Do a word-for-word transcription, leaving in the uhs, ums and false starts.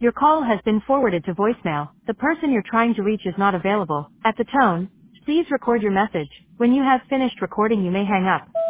Your call has been forwarded to voicemail. The person you're trying to reach is not available. At the tone, please record your message. When you have finished recording, you may hang up.